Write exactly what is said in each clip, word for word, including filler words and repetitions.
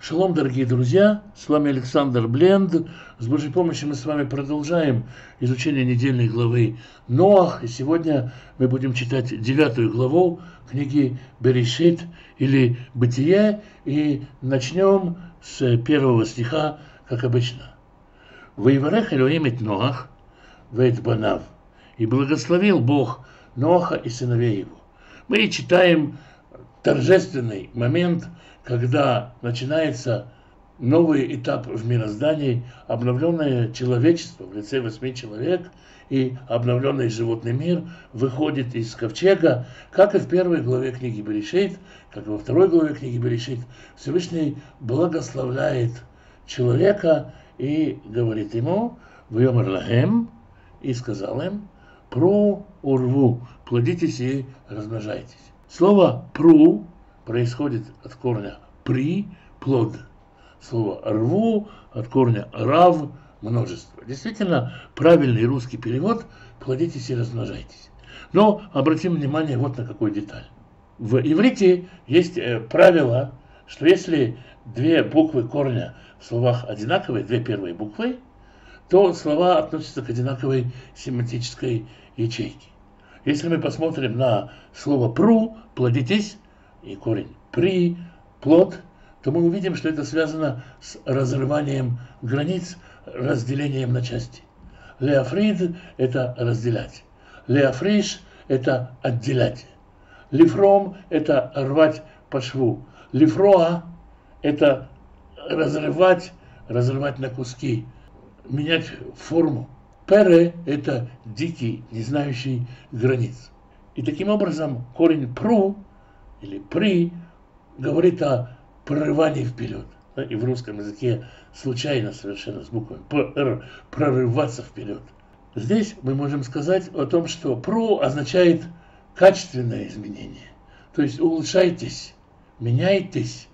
Шалом, дорогие друзья, с вами Александр Бленд. С Божьей помощью мы с вами продолжаем изучение недельной главы Ноах. И сегодня мы будем читать девятую главу книги Берешит или Бытие. И начнем с первого стиха, как обычно. «Ваиварех Элоим эт Ноах вэт банав». И благословил Бог Ноаха и сыновей его. Мы читаем торжественный момент, когда начинается новый этап в мироздании, обновленное человечество в лице восьми человек и обновленный животный мир выходит из ковчега, как и в первой главе книги Берешит, как и во второй главе книги Берешит. Всевышний благословляет человека и говорит ему: «Вьомар лахем», и сказал им: «Пру урву», плодитесь и размножайтесь. Слово «пру» происходит от корня «при», плод. Слово «рву» от корня «рав», множество. Действительно, правильный русский перевод «плодитесь и размножайтесь». Но обратим внимание вот на какую деталь. В иврите есть правило, что если две буквы корня в словах одинаковые, две первые буквы, то слова относятся к одинаковой семантической ячейке. Если мы посмотрим на слово «пру», плодитесь, и корень «при», плод, то мы увидим, что это связано с разрыванием границ, разделением на части. Леофрид – это разделять. Леофриш – это отделять. Лифром – это рвать по шву. Лифроа – это разрывать, разрывать на куски, менять форму. Пере – это дикий, не знающий границ. И таким образом корень «пру» или «при» говорит о прорывании вперед. И в русском языке случайно совершенно с буквами «пр» – прорываться вперед. Здесь мы можем сказать о том, что «пру» означает качественное изменение. То есть улучшайтесь, меняйтесь,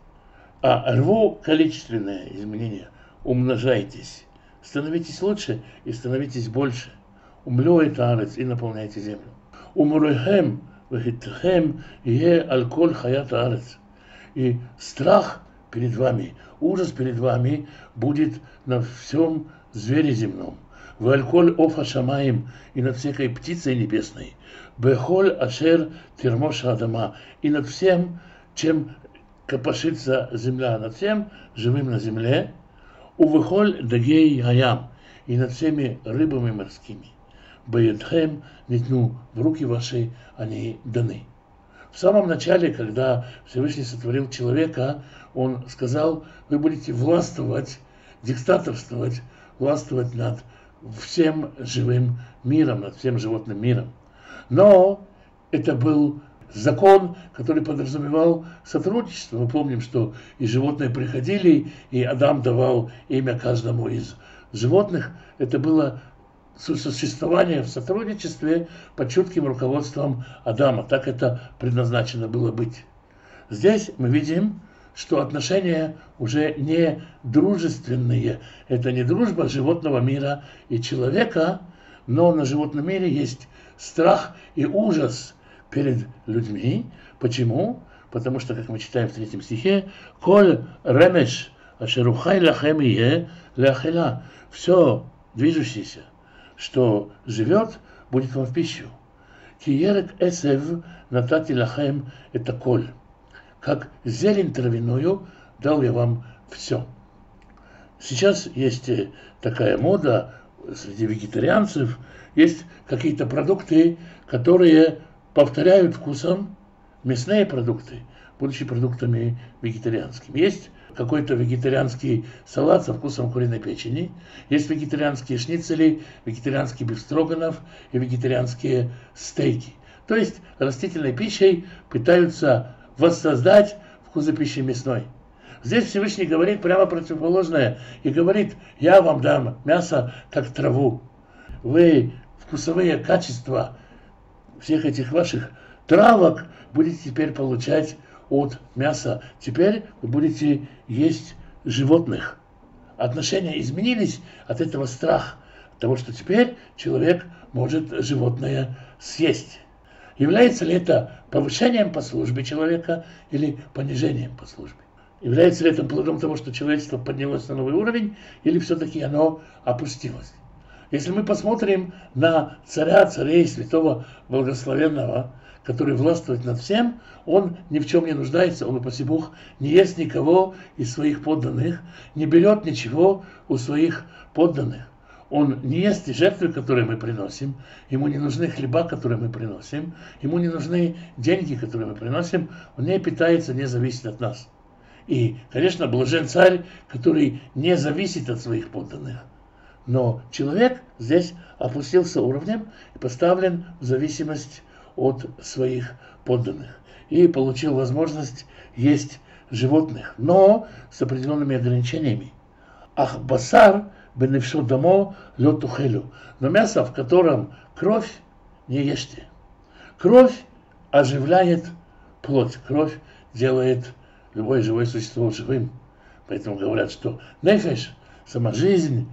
а «рву» – количественное изменение, умножайтесь. Становитесь лучше и становитесь больше. Умлёет арец и наполняйте землю. Умурехем вехитхем е аль-коль хаят арец. И страх перед вами, ужас перед вами будет на всем звере земном. В аль-коль офа шамаим, и над всякой птицей небесной. Бехоль ашер термоша адама, и над всем, чем копошится земля, над всем живым на земле. Увыхоль дагей гаям, и над всеми рыбами морскими. Баедхем нитну, в руки ваши они даны. В самом начале, когда Всевышний сотворил человека, он сказал: вы будете властвовать, диктаторствовать, властвовать над всем живым миром, над всем животным миром. Но это был закон, который подразумевал сотрудничество. Мы помним, что и животные приходили, и Адам давал имя каждому из животных. Это было сосуществование в сотрудничестве под чутким руководством Адама. Так это предназначено было быть. Здесь мы видим, что отношения уже не дружественные. Это не дружба животного мира и человека, но на животном мире есть страх и ужас перед людьми. Почему? Потому что, как мы читаем в третьем стихе, «Коль ремеш ашерухай лахем ие ляхела». Все движущееся, что живет, будет вам в пищу. «Киерек эсев натати лахем» – это коль. Как зелень травяную дал я вам все. Сейчас есть такая мода среди вегетарианцев, есть какие-то продукты, которые повторяют вкусом мясные продукты, будучи продуктами вегетарианскими. Есть какой-то вегетарианский салат со вкусом куриной печени, есть вегетарианские шницели, вегетарианский бифстроганов и вегетарианские стейки. То есть растительной пищей пытаются воссоздать вкус пищи мясной. Здесь Всевышний говорит прямо противоположное и говорит: я вам дам мясо как траву. Вы вкусовые качества всех этих ваших травок будете теперь получать от мяса. Теперь вы будете есть животных. Отношения изменились от этого страха, от того, что теперь человек может животное съесть. Является ли это повышением по службе человека или понижением по службе? Является ли это плодом того, что человечество поднялось на новый уровень, или все-таки оно опустилось? Если мы посмотрим на царя, царей, святого, благословенного, который властвует над всем, он ни в чем не нуждается, он, упаси Бог, не ест никого из своих подданных, не берет ничего у своих подданных. Он не ест те жертвы, которые мы приносим, ему не нужны хлеба, которые мы приносим, ему не нужны деньги, которые мы приносим, он не питается, не зависит от нас. И, конечно, блажен царь, который не зависит от своих подданных. Но человек здесь опустился уровнем и поставлен в зависимость от своих подданных. И получил возможность есть животных, но с определенными ограничениями. Ах басар бенефшо дамо лё тухелю. Но мясо, в котором кровь, не ешьте. Кровь оживляет плоть. Кровь делает любое живое существо живым. Поэтому говорят, что нефеш, сама жизнь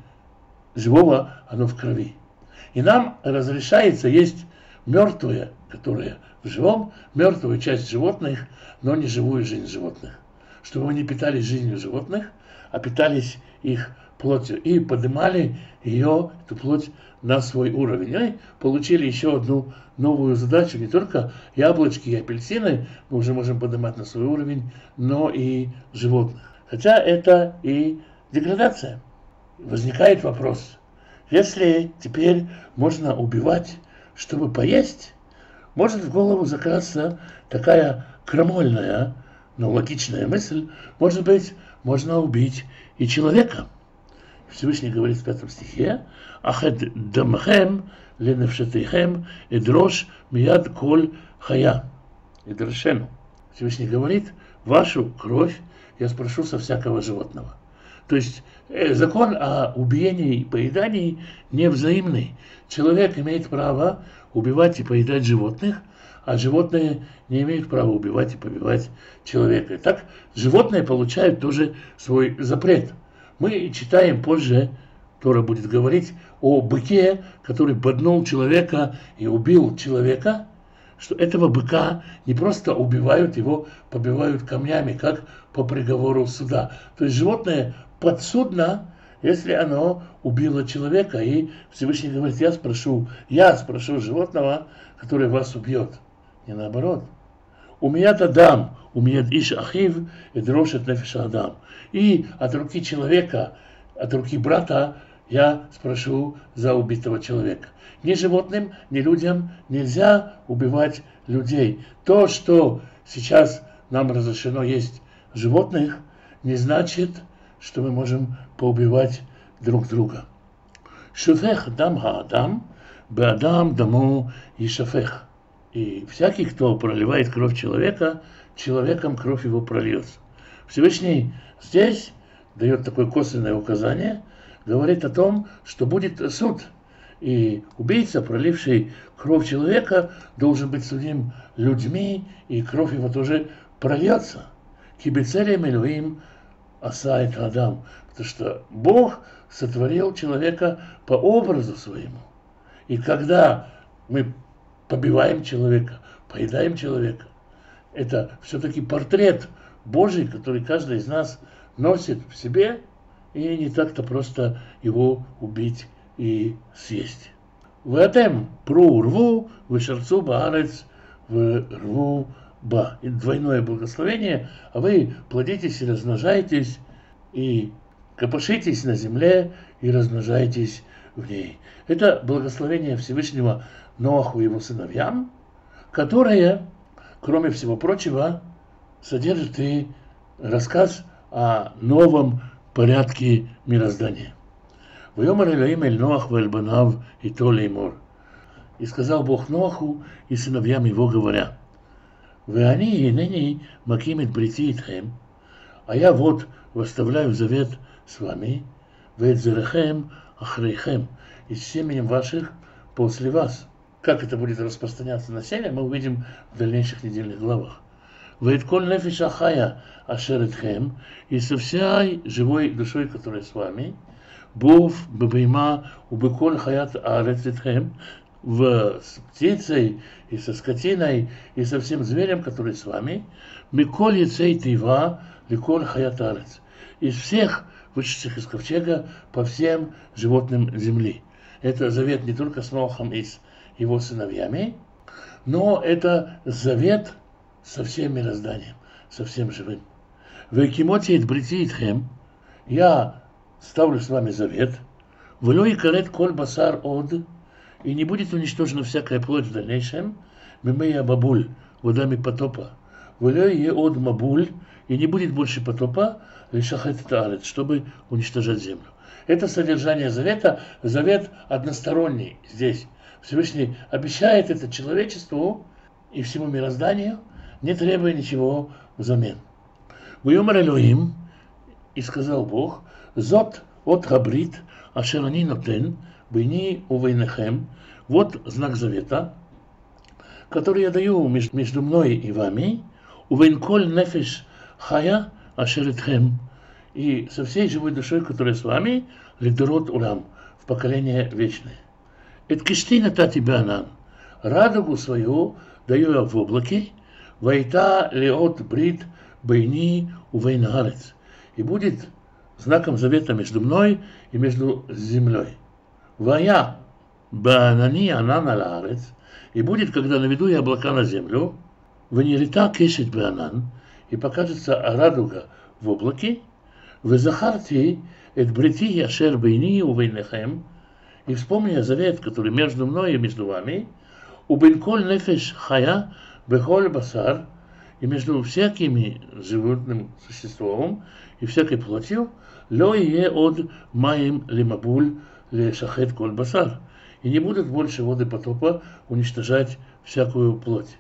живого, оно в крови. И нам разрешается есть мертвое, которое в живом, мертвую часть животных, но не живую жизнь животных. Чтобы мы не питались жизнью животных, а питались их плотью. И поднимали ее, эту плоть, на свой уровень. И получили еще одну новую задачу. Не только яблочки и апельсины мы уже можем поднимать на свой уровень, но и животных. Хотя это и деградация. Возникает вопрос. Если теперь можно убивать, чтобы поесть, может в голову закрасться такая крамольная, но логичная мысль. Может быть, можно убить и человека. Всевышний говорит в пятом стихе: «Ахед дамахем ленефшатейхем эдрош мияд коль хая». Эдрошену. Всевышний говорит: вашу кровь я спрошу со всякого животного. То есть э, закон о убиении и поедании невзаимный. Человек имеет право убивать и поедать животных, а животные не имеют права убивать и побивать человека. И так животные получают тоже свой запрет. Мы читаем позже, Тора будет говорить о быке, который поднул человека и убил человека, что этого быка не просто убивают, его побивают камнями, как по приговору суда. То есть животное подсудно, если оно убило человека. И Всевышний говорит: я спрошу, я спрошу животного, которое вас убьет. Не наоборот. Умият адам, умият иш ахив, и дрошет нефеша адам. И от руки человека, от руки брата я спрошу за убитого человека. Ни животным, ни людям нельзя убивать людей. То, что сейчас нам разрешено есть животных, не значит, что мы можем поубивать друг друга. Шуфех дам хаадам, беадам даму и шафех. И всякий, кто проливает кровь человека, человеком кровь его прольется. Всевышний здесь дает такое косвенное указание, говорит о том, что будет суд. И убийца, проливший кровь человека, должен быть судим людьми, и кровь его тоже прольется. Кибецелем Элоим асайт адам. Потому что Бог сотворил человека по образу своему. И когда мы побиваем человека, поедаем человека, это все-таки портрет Божий, который каждый из нас носит в себе, и не так-то просто его убить и съесть. Ватем пру рву, вышарцу баарец в рву ба. И двойное благословение, а вы плодитесь и размножайтесь, и копошитесь на земле, и размножайтесь в ней. Это благословение Всевышнего Ноаху и его сыновьям, которое, кроме всего прочего, содержит и рассказ о новом порядке мироздания. «Вайомар Элоим эль Ноах вэль банав ито леймор». И сказал Бог Ноаху и сыновьям его, говоря: «Вы они и ныне макимит брити итхем, а я вот восставляю завет с вами, вэт зерехем ахрейхем, и с семенем ваших после вас». Как это будет распространяться на семя, мы увидим в дальнейших недельных главах. «Вэт коль нефиш ахая ашер итхем», и со всей живой душой, которая с вами, «бов бебейма убеколь хаят аарец итхем», в, с птицей, и со скотиной, и со всем зверем, который с вами. Миколь яцей тива ликоль хаятарец. Из всех вышедших из ковчега по всем животным земли. Это завет не только с Ноахом и с его сыновьями, но это завет со всем мирозданием, со всем живым. Векимоти ит брити итхем, я ставлю с вами завет, вло и карет коль басар од, и не будет уничтожена всякая плоть в дальнейшем, мимея бабуль, водами потопа, вло и од мабуль, и не будет больше потопа, лишахет таарет, чтобы уничтожать землю. Это содержание завета, завет односторонний здесь. Всевышний обещает это человечеству и всему мирозданию, не требуя ничего взамен. Вайомар Элохим, и сказал Бог, зот от хабрит, ашерани нотен, бейни увейнехем, вот знак завета, который я даю между мной и вами, увейнколь нефеш хая ашеретхем, и со всей живой душой, которая с вами, лидород урам, в поколение вечное. Это киштина тати беанан, радугу свою даю я в облаке, вайта леот брит бейни увейнаарец, и будет знаком завета между мной и между землей. Вая беанани анан алаарец, и будет, когда наведу я облака на землю, венерита кешет беанан, и покажется радуга в облаке, везахарти эт брити яшер бейни увейнехем, и вспомни я завет, который между мной и между вами, убенколь нефеш хая бехоль басар, и между всякими животным существом и всякой плотью, ло ие од маим лимабуль ле шахет коль басар, и не будут больше воды потопа уничтожать всякую плоть.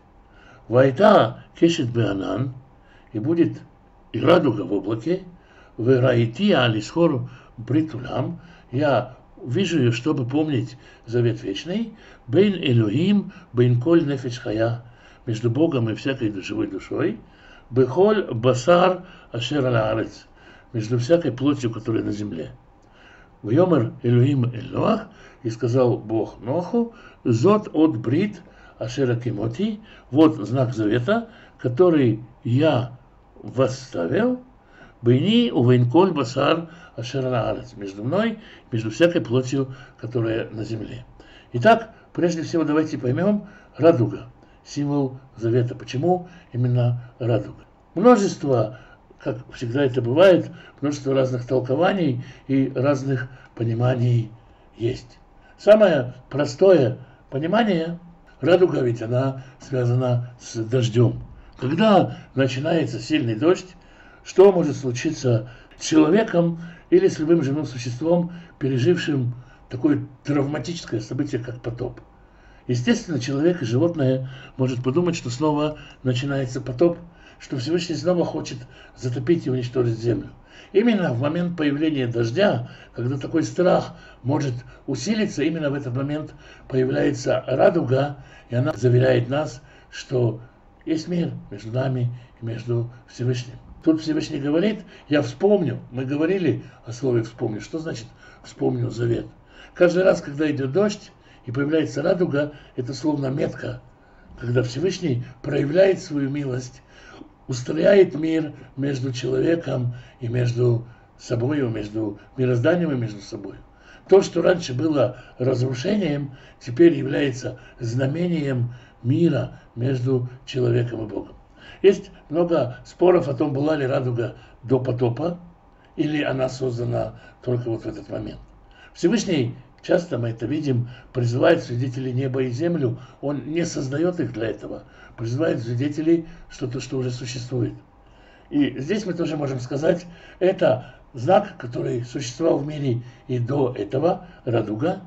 Вайта кешет беанан, и будет и радуга в облаке, вераити алисхор бритулам, я вижу ее, чтобы помнить завет вечный, бейн Элохим, бейн коль нефеш хая, между Богом и всякой живой душой, бехоль басар ашер алаарец, между всякой плотью, которая на земле. Вайомар Элохим эль Ноах, и сказал Бог Ноху, зот от брит ашер акимоти, вот знак завета, который я восставил, бейни увейнколь басар ашер алаарец, между мной, между всякой плотью, которая на земле. Итак, прежде всего давайте поймем радуга, символ завета. Почему именно радуга? Множество, как всегда это бывает, множество разных толкований и разных пониманий есть. Самое простое понимание, радуга ведь она связана с дождем. Когда начинается сильный дождь, что может случиться с человеком или с любым живым существом, пережившим такое травматическое событие, как потоп? Естественно, человек и животное может подумать, что снова начинается потоп, что Всевышний снова хочет затопить и уничтожить землю. Именно в момент появления дождя, когда такой страх может усилиться, именно в этот момент появляется радуга, и она заверяет нас, что есть мир между нами и между Всевышним. Тут Всевышний говорит, я вспомню, мы говорили о слове «вспомню». Что значит «вспомню завет»? Каждый раз, когда идет дождь и появляется радуга, это словно метка, когда Всевышний проявляет свою милость, устрояет мир между человеком и между собой, между мирозданием и между собой. То, что раньше было разрушением, теперь является знамением мира между человеком и Богом. Есть много споров о том, была ли радуга до потопа, или она создана только вот в этот момент. Всевышний, часто мы это видим, призывает свидетелей неба и землю, он не создает их для этого, призывает свидетелей что-то, что уже существует. И здесь мы тоже можем сказать, это знак, который существовал в мире и до этого, радуга,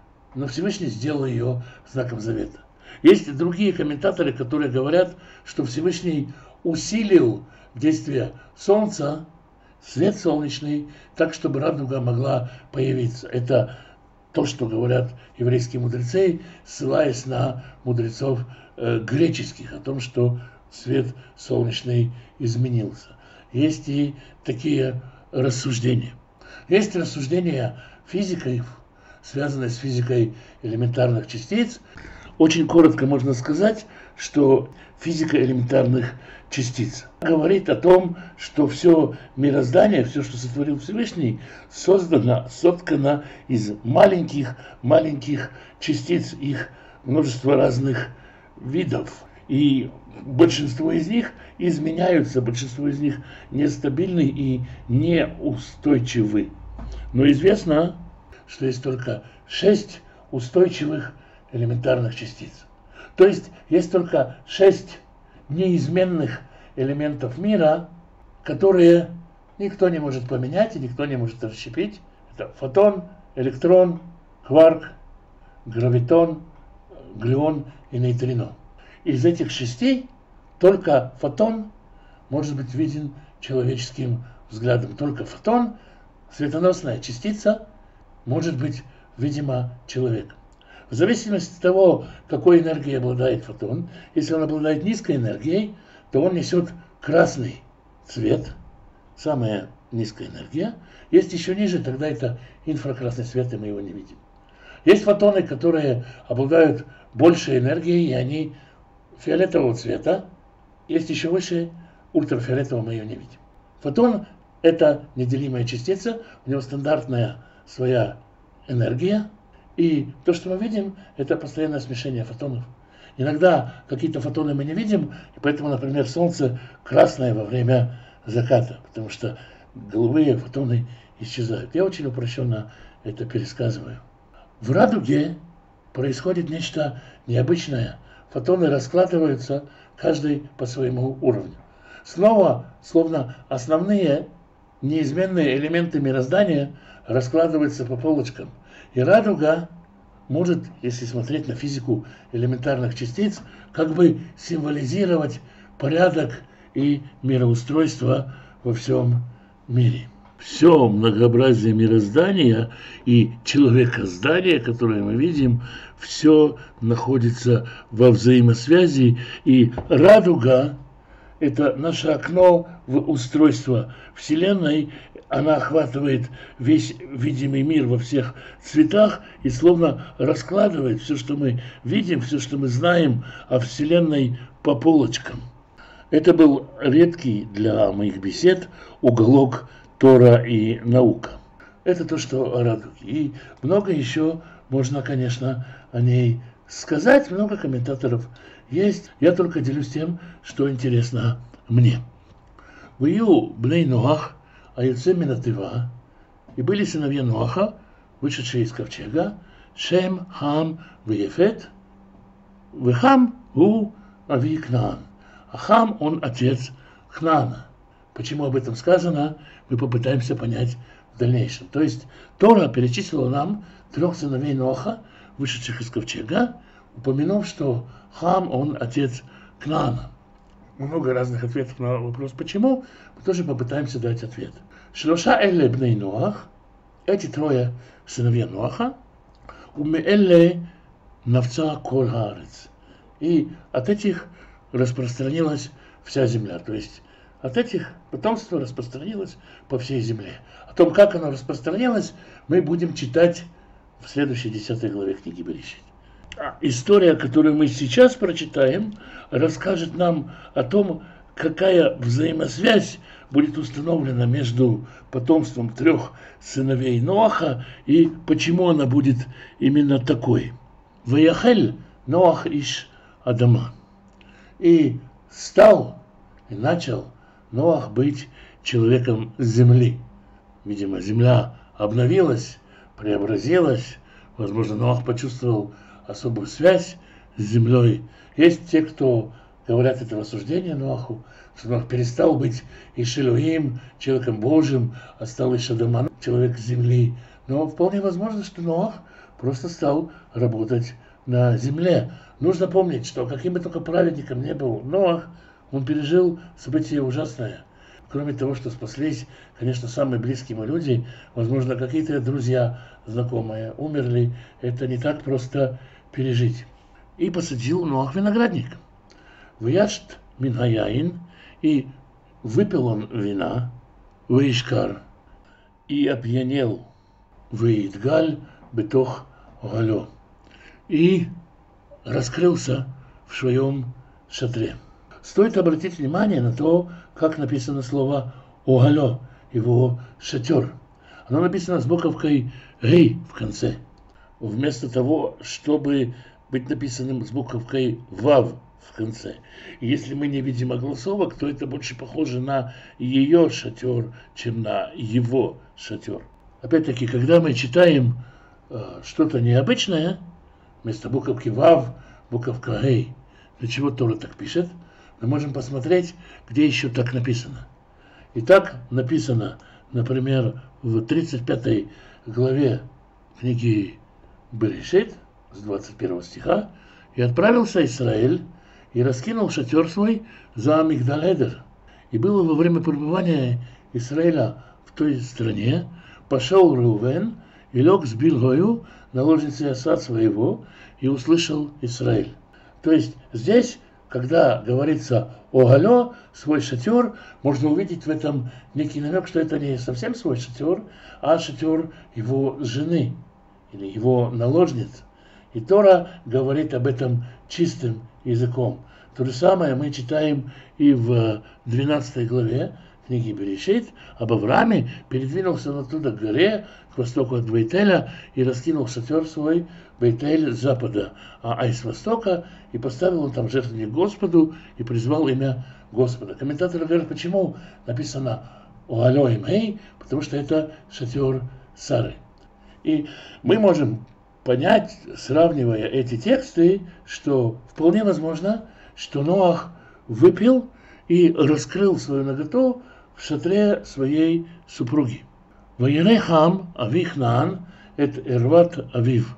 но Всевышний сделал ее знаком завета. Есть другие комментаторы, которые говорят, что Всевышний усилил действие солнца, свет солнечный, так, чтобы радуга могла появиться. Это то, что говорят еврейские мудрецы, ссылаясь на мудрецов э, греческих, о том, что свет солнечный изменился. Есть и такие рассуждения. Есть рассуждения физиков, связанной с физикой элементарных частиц. Очень коротко можно сказать, что физика элементарных частиц говорит о том, что все мироздание, все, что сотворил Всевышний, создано, соткано из маленьких-маленьких частиц, их множество разных видов. И большинство из них изменяются, большинство из них нестабильны и неустойчивы. Но известно, что есть только шесть устойчивых элементарных частиц. То есть есть только шесть неизменных элементов мира, которые никто не может поменять и никто не может расщепить. Это фотон, электрон, кварк, гравитон, глюон и нейтрино. Из этих шести только фотон может быть виден человеческим взглядом. Только фотон, светоносная частица, может быть видима человеком. В зависимости от того, какой энергией обладает фотон, если он обладает низкой энергией, то он несет красный цвет, самая низкая энергия. Есть еще ниже, тогда это инфракрасный свет, и мы его не видим. Есть фотоны, которые обладают большей энергией, и они фиолетового цвета. Есть еще выше, ультрафиолетового, мы ее не видим. Фотон – это неделимая частица, у него стандартная своя энергия. И то, что мы видим, это постоянное смешение фотонов. Иногда какие-то фотоны мы не видим, и поэтому, например, Солнце красное во время заката, потому что голубые фотоны исчезают. Я очень упрощенно это пересказываю. В радуге происходит нечто необычное. Фотоны раскладываются, каждый по своему уровню. Снова, словно основные неизменные элементы мироздания раскладываются по полочкам. И радуга может, если смотреть на физику элементарных частиц, как бы символизировать порядок и мироустройство во всем мире. Все многообразие мироздания и человекоздания, которое мы видим, все находится во взаимосвязи, и радуга – это наше окно в устройство Вселенной. Она охватывает весь видимый мир во всех цветах и словно раскладывает все, что мы видим, все, что мы знаем о Вселенной, по полочкам. Это был редкий для моих бесед уголок Тора и наука. Это то, что о радуге. И много еще можно, конечно, о ней сказать. Много комментаторов есть. Я только делюсь тем, что интересно мне. Вию бней Ноах, а яйце минатыва, и были сыновья Ноаха, вышедшие из ковчега, Шем, Хам, Веефет, Вехам, Гу, Ави, Кнаан. А Хам, он отец Кнаана. Почему об этом сказано, мы попытаемся понять в дальнейшем. То есть Тора перечислила нам трех сыновей Ноаха, вышедших из ковчега, упомянув, что Хам, он отец Кнаана. Много разных ответов на вопрос «почему?», мы тоже попытаемся дать ответ. Шлоша элле бней Ноах, эти трое сыновья Ноаха, умеэлле навца кол хаарец. И от этих распространилась вся земля. То есть от этих потомство распространилось по всей земле. О том, как оно распространилось, мы будем читать в следующей десятой главе книги Берешит. История, которую мы сейчас прочитаем, расскажет нам о том, какая взаимосвязь будет установлена между потомством трех сыновей Ноаха и почему она будет именно такой. Ваяхель Ноах иш Адама. И стал, и начал Ноах быть человеком земли. Видимо, земля обновилась, преобразилась. Возможно, Ноах почувствовал особую связь с землей. Есть те, кто говорят это рассуждение Ноаху, что Ноах перестал быть Иш-Элоим, человеком Божьим, а стал Иш-Адама, человек земли. Но вполне возможно, что Ноах просто стал работать на земле. Нужно помнить, что каким бы только праведником не был Ноах, он пережил событие ужасное. Кроме того, что спаслись, конечно, самые близкие ему люди, возможно, какие-то друзья, знакомые умерли. Это не так просто пережить. И посадил Ноах виноградник. Вяшт минхаяин, и выпил он вина, ваишкар, и опьянел, ваидгаль, бетох огалё. И раскрылся в своем шатре. Стоит обратить внимание на то, как написано слово огалё, его шатер. Оно написано с буковкой «гей» в конце. Вместо того, чтобы быть написанным с буковкой «вав» в конце. И если мы не видим огласовок, то это больше похоже на ее шатер, чем на его шатер. Опять-таки, когда мы читаем э, что-то необычное, вместо буковки «вав» буковка «гей», для чего Тора так пишет, мы можем посмотреть, где еще так написано. И так написано, например, в тридцать пятой главе книги Берешит, с двадцать первого стиха, «И отправился Израиль, и раскинул шатер свой за Мигдаль-Эдер. И было во время пребывания Израиля в той стране, пошел Реувен и лег с Бильгою, наложницей осад своего, и услышал Израиль». То есть здесь, когда говорится «огалё», свой шатер, можно увидеть в этом некий намек, что это не совсем свой шатер, а шатер его жены или его наложниц. И Тора говорит об этом чистым языком. То же самое мы читаем и в двенадцатой главе книги Берешит. Об Аврааме передвинулся он оттуда к горе, к востоку от Бейтеля, и раскинул шатер свой Бейтель с запада, а Ай с востока, и поставил он там жертвенник Господу, и призвал имя Господа. Комментаторы говорят, почему написано «Огалё им гей», потому что это шатер Сары. И мы можем понять, сравнивая эти тексты, что вполне возможно, что Ноах выпил и раскрыл свою наготу в шатре своей супруги. «Ваире Хам авих Кнаан эт эрват авив».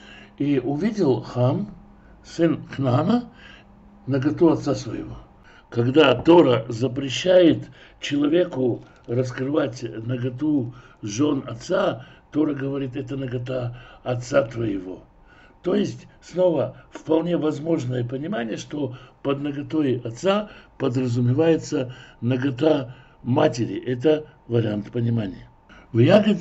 И увидел Хам, сын Кнаана, наготу отца своего. Когда Тора запрещает человеку раскрывать наготу жен отца, Тора говорит, это нагота отца твоего. То есть, снова, вполне возможное понимание, что под наготой отца подразумевается нагота матери. Это вариант понимания. «Ваягед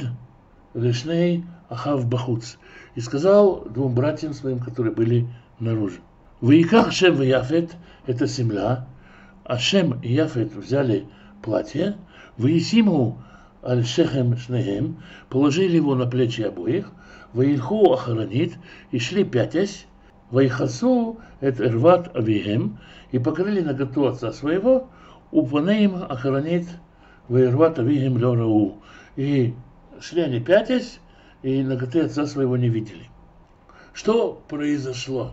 лешней ахав бахуц». И сказал двум братьям своим, которые были наружу. «Ваиках Шем и Яфет» – это земля, а Шем и Яфет взяли платье, «Ваисиму аль-шехем шнехем», положили его на плечи обоих, «Ваильху ахаранит», и шли пятясь, «Ваихасу эт эрват авихем», и покрыли наготу отца своего, «Упанеим ахаранит, ваирват авихем лёрау», и шли они пятясь, и наготы отца своего не видели. Что произошло?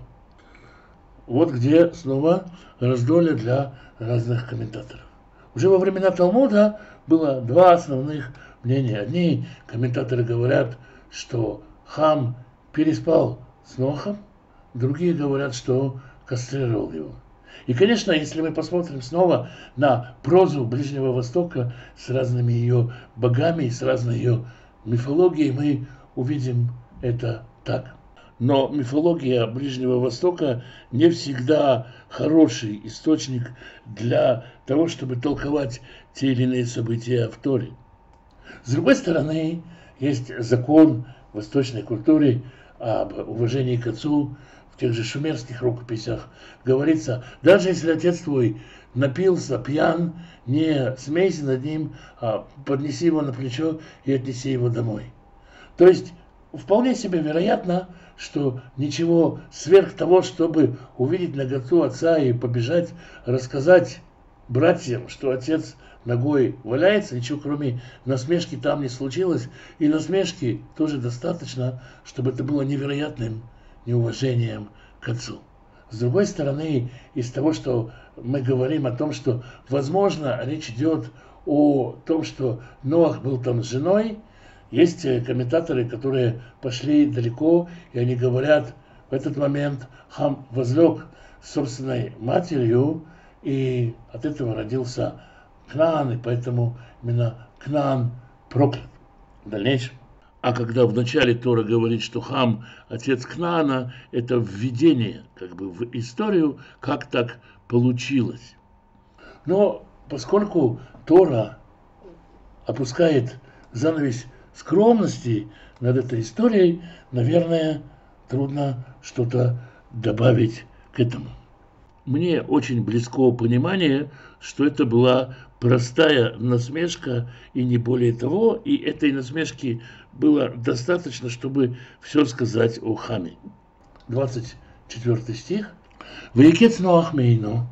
Вот где снова раздолье для разных комментаторов. Уже во времена Талмуда было два основных мнения. Одни комментаторы говорят, что Хам переспал с Ноахом, другие говорят, что кастрировал его. И, конечно, если мы посмотрим снова на прозу Ближнего Востока с разными ее богами, с разной ее мифологией, мы увидим это так. Но мифология Ближнего Востока не всегда хороший источник для того, чтобы толковать те или иные события в Торе. С другой стороны, есть закон в восточной культуре об уважении к отцу. В тех же шумерских рукописях говорится, даже если отец твой напился, пьян, не смейся над ним, а поднеси его на плечо и отнеси его домой. То есть вполне себе вероятно, что ничего сверх того, чтобы увидеть наготу отца и побежать рассказать братьям, что отец ногой валяется, ничего кроме насмешки там не случилось. И насмешки тоже достаточно, чтобы это было невероятным неуважением к отцу. С другой стороны, из того, что мы говорим о том, что, возможно, речь идет о том, что Ноах был там с женой, есть комментаторы, которые пошли далеко, и они говорят, в этот момент Хам возлег с собственной матерью, и от этого родился Кнаан, и поэтому именно Кнаан проклят в дальнейшем. А когда в начале Тора говорит, что Хам – отец Кнаана, это введение как бы в историю, как так получилось. Но поскольку Тора опускает занавес скромности над этой историей, наверное, трудно что-то добавить к этому. Мне очень близко понимание, что это была простая насмешка и не более того, и этой насмешки было достаточно, чтобы все сказать о Хаме. двадцать четвёртый стих. «Ваикец Ноах мейно».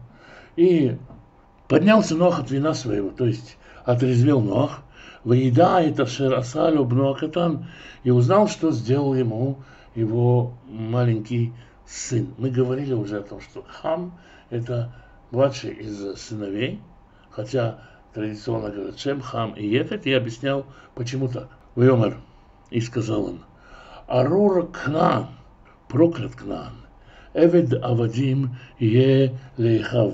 И поднялся Ноах от вина своего, то есть отрезвел Ноах. «Ваида это шер асалю бноакатан». И узнал, что сделал ему его маленький сын. Мы говорили уже о том, что Хам – это младший из сыновей, хотя традиционно говорят Шем, Хам и Ефет. Я объяснял, почему так. Вайомер, и сказал он: «Арур Кнаан, проклят Кнаан, Эвед Авадим е лейхав».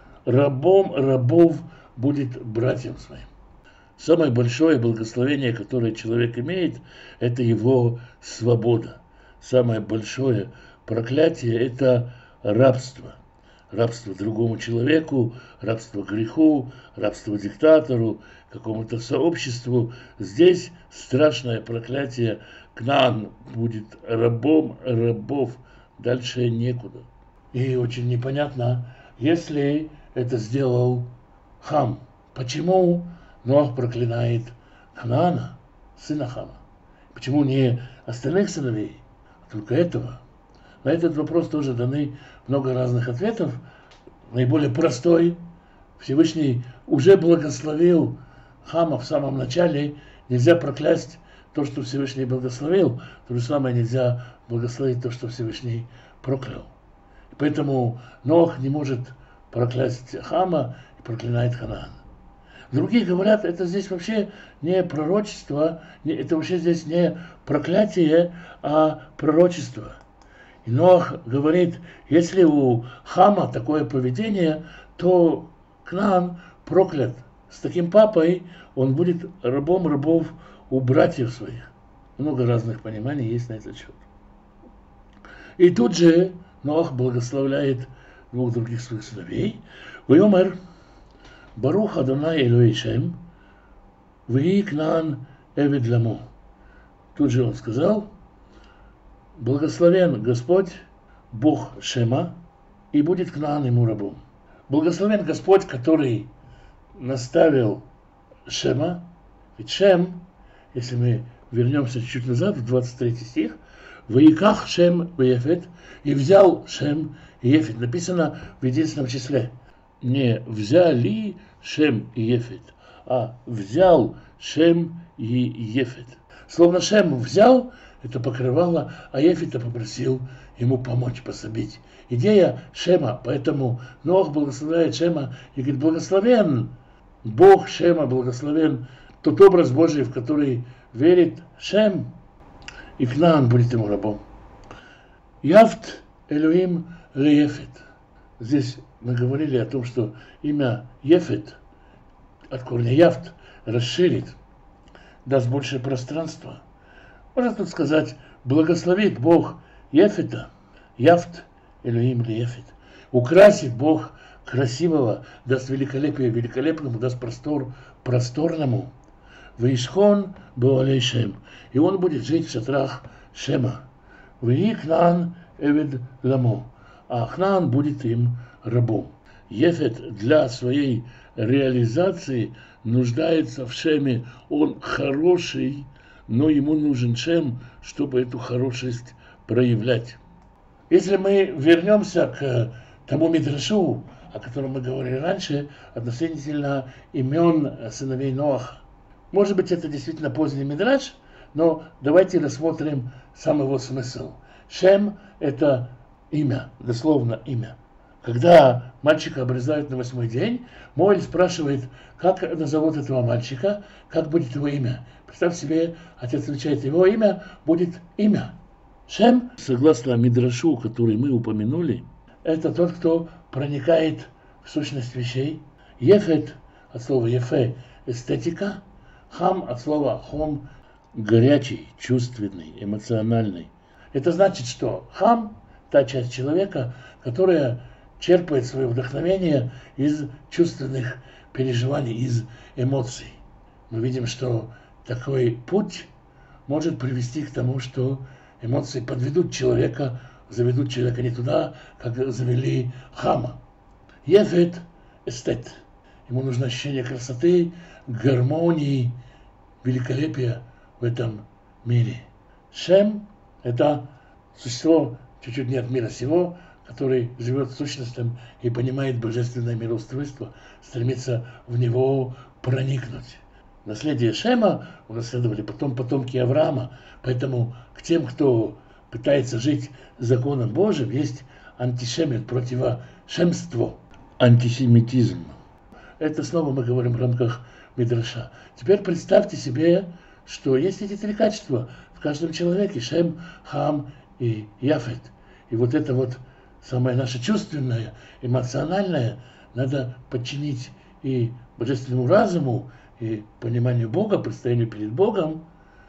Рабом рабов будет братьям своим. Самое большое благословение, которое человек имеет, это его свобода. Самое большое проклятие – это рабство. Рабство другому человеку, рабство греху, рабство диктатору, какому-то сообществу. Здесь страшное проклятие. Кнаан будет рабом рабов. Дальше некуда. И очень непонятно, если это сделал Хам, почему Ноах проклинает Кнаана, сына Хама? Почему не остальных сыновей, а только этого? На этот вопрос тоже даны много разных ответов. Наиболее простой: Всевышний уже благословил Хама в самом начале. Нельзя проклясть то, что Всевышний благословил. То же самое нельзя благословить то, что Всевышний проклял. И поэтому Ноах не может проклясть Хама и проклинает Ханаан. Другие говорят, это здесь вообще не пророчество, не, это вообще здесь не проклятие, а пророчество. И Ноах говорит, если у Хама такое поведение, то Кнаан проклят. С таким папой он будет рабом рабов у братьев своих. Много разных пониманий есть на этот счет. И тут же Ноах благословляет двух других своих сыновей. Вайомер Барух Адонай Элоэй Шем, вии Кнаан Эвед Ламо. Тут же он сказал: благословен Господь, Бог Шема, и будет Кнаан ему рабом. Благословен Господь, который наставил Шема. Ведь Шем, если мы вернемся чуть назад, в двадцать третий стих, «Ваиках Шем ваефет», и взял Шем и Ефет. Написано в единственном числе. Не взяли Шем и Ефет, а взял Шем и Ефет. Словно Шем взял это покрывало, а Ефета попросил ему помочь, пособить. Идея Шема, поэтому Ноах благословляет Шема и говорит: благословен Бог Шема, благословен тот образ Божий, в который верит Шем, и Кнаан будет ему рабом. Яфт Элоим ле Ефет. Здесь мы говорили о том, что имя Ефет от корня Яфт расширит, даст больше пространства. Можно тут сказать: благословит Бог Ефета, Яфт Элоим ле Ефет. Украсит Бог красивого, даст великолепие великолепному, даст простор просторному. Ваишхон беолей Шем. И он будет жить в шатрах Шема. Ваи Кнаан Эвед Ламо. А Кнаан будет им рабом. Ефет для своей реализации нуждается в Шеме. Он хороший, но ему нужен Шем, чтобы эту хорошесть проявлять. Если мы вернемся к тому мидрашу, о котором мы говорили раньше, относительно имен сыновей Ноаха. Может быть, это действительно поздний мидраш, но давайте рассмотрим сам его смысл. Шем – это имя, дословно имя. Когда мальчика обрезают на восьмой день, Моэль спрашивает, как назовут этого мальчика, как будет его имя. Представь себе, отец отвечает, его имя будет имя. Шем, согласно мидрашу, который мы упомянули, это тот, кто проникает в сущность вещей. Ефет от слова ефе – эстетика. Хам от слова хом – горячий, чувственный, эмоциональный. Это значит, что хам – та часть человека, которая черпает свое вдохновение из чувственных переживаний, из эмоций. Мы видим, что такой путь может привести к тому, что эмоции подведут человека, заведут человека не туда, как завели Хама. Ефет – эстет. Ему нужно ощущение красоты, гармонии, великолепия в этом мире. Шем – это существо чуть-чуть не от мира сего, который живет сущностным и понимает божественное мироустройство, стремится в него проникнуть. Наследие Шема унаследовали потом потомки Авраама, поэтому к тем, кто пытается жить законом Божьим, есть антишемит, противошемство, антисемитизм. Это снова мы говорим в рамках Мидраша. Теперь представьте себе, что есть эти три качества в каждом человеке: Шем, Хам и Яфет. И вот это вот самое наше чувственное, эмоциональное надо подчинить и божественному разуму, и пониманию Бога, предстоянию перед Богом,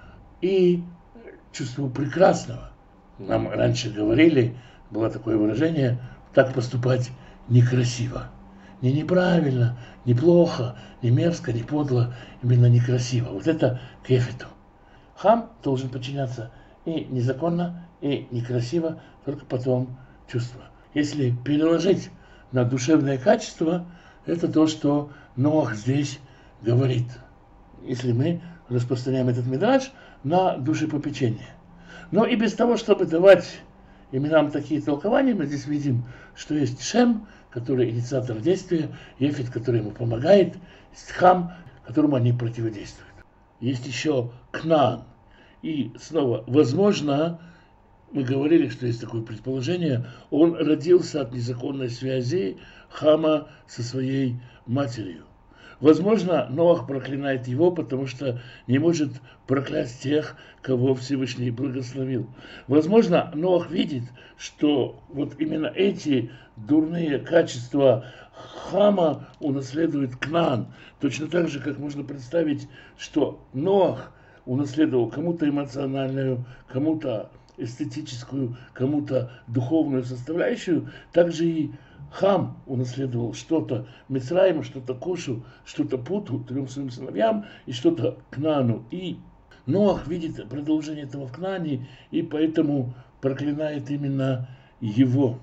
и чувству прекрасного. Нам раньше говорили, было такое выражение: так поступать некрасиво. Не неправильно, не плохо, не мерзко, не подло, именно некрасиво. Вот это к Ефету. Хам должен подчиняться и незаконно, и некрасиво, только потом чувство. Если переложить на душевное качество, это то, что Ноах здесь говорит. Если мы распространяем этот мидраш на душепопечение. Но и без того, чтобы давать именам такие толкования, мы здесь видим, что есть Шем, который инициатор действия, Ефет, который ему помогает, есть Хам, которому они противодействуют. Есть еще Кнаан. И снова, возможно, мы говорили, что есть такое предположение, он родился от незаконной связи Хама со своей матерью. Возможно, Ноах проклинает его, потому что не может проклясть тех, кого Всевышний благословил. Возможно, Ноах видит, что вот именно эти дурные качества Хама унаследует Кнаан. Точно так же, как можно представить, что Ноах унаследовал кому-то эмоциональную, кому-то эстетическую, кому-то духовную составляющую, также и Хам унаследовал что-то Мицраиму, что-то Кушу, что-то Путу, трем своим сыновьям, и что-то Кнаану. И Ноах видит продолжение этого в Кнаане, и поэтому проклинает именно его.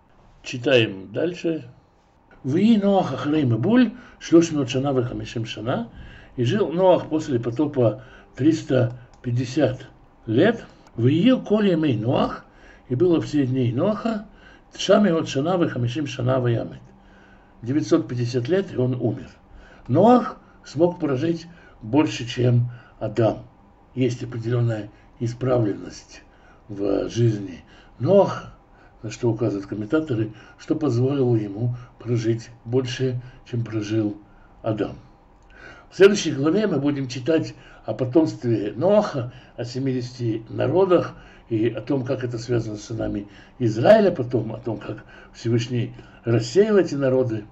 Читаем дальше. «Вии Ноах ахрей мебуль, шлошмет шана вехамишем шана». И жил Ноах после потопа триста пятьдесят лет. «Вии коле мей Ноах», и было все дни Ноаха, Тшами от шана вехамишим шана ваямет. девятьсот пятьдесят лет, и он умер. Ноах смог прожить больше, чем Адам. Есть определенная исправленность в жизни Ноаха, на что указывают комментаторы, что позволило ему прожить больше, чем прожил Адам. В следующей главе мы будем читать о потомстве Ноаха, о семидесяти народах, и о том, как это связано с сынами Израиля, потом о том, как Всевышний рассеял эти народы.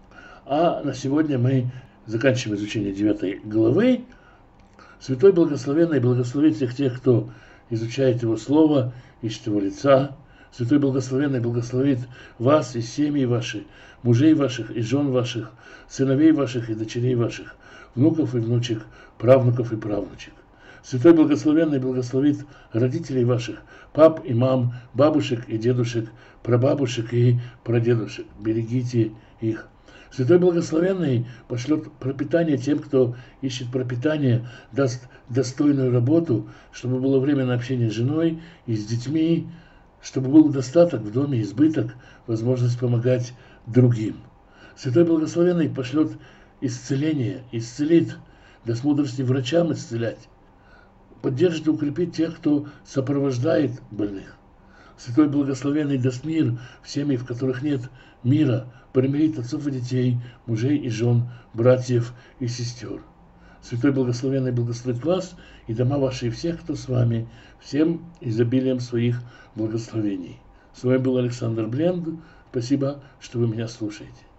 А на сегодня мы заканчиваем изучение девятой главы. Святой Благословенный благословит всех тех, кто изучает Его Слово, ищет Его лица. Святой Благословенный благословит вас и семьи ваши, мужей ваших и жен ваших, сыновей ваших и дочерей ваших, внуков и внучек, правнуков и правнучек. Святой Благословенный благословит родителей ваших, пап и мам, бабушек и дедушек, прабабушек и прадедушек. Берегите их. Святой Благословенный пошлет пропитание тем, кто ищет пропитание, даст достойную работу, чтобы было время на общение с женой и с детьми, чтобы был достаток в доме, избыток, возможность помогать другим. Святой Благословенный пошлет исцеление, исцелит, даст мудрости врачам исцелять, поддержит и укрепит тех, кто сопровождает больных. Святой Благословенный даст мир в семьи, в которых нет мира, примирит отцов и детей, мужей и жен, братьев и сестер. Святой Благословенный благословит вас и дома ваши, и всех, кто с вами, всем изобилием своих благословений. С вами был Александр Бленд. Спасибо, что вы меня слушаете.